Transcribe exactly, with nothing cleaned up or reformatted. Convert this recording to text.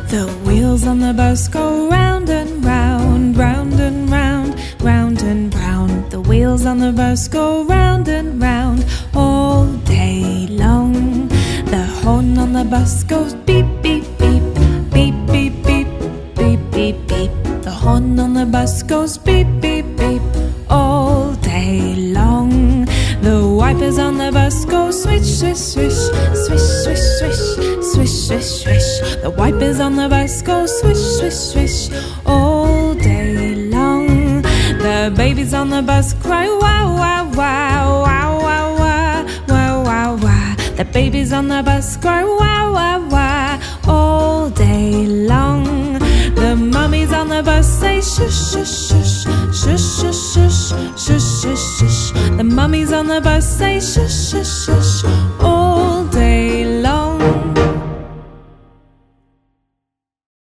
The wheels on the bus go round and round, round and round, round and round. The wheels on the bus go round and round all day long. The horn on the bus goes beep, beep, beep, beep, beep, beep, beep, beep, beep. The horn on the bus goes beep, beep, beep all day long. The wipers on the bus go swish, swish, swish, swish, swish, swish, swish, swish, swish. The wipers on the bus go swish, swish, swish all day long. The babies on the bus cry wow, wow, wow, wow, wow, wow, wow, wow, wow. The babies on the bus cry wow, wow, wow all day long. The mummies on the bus say shush, shush, shush, shush, shush, shush, shush, shush, shush. The mummies on the bus say shush, shush.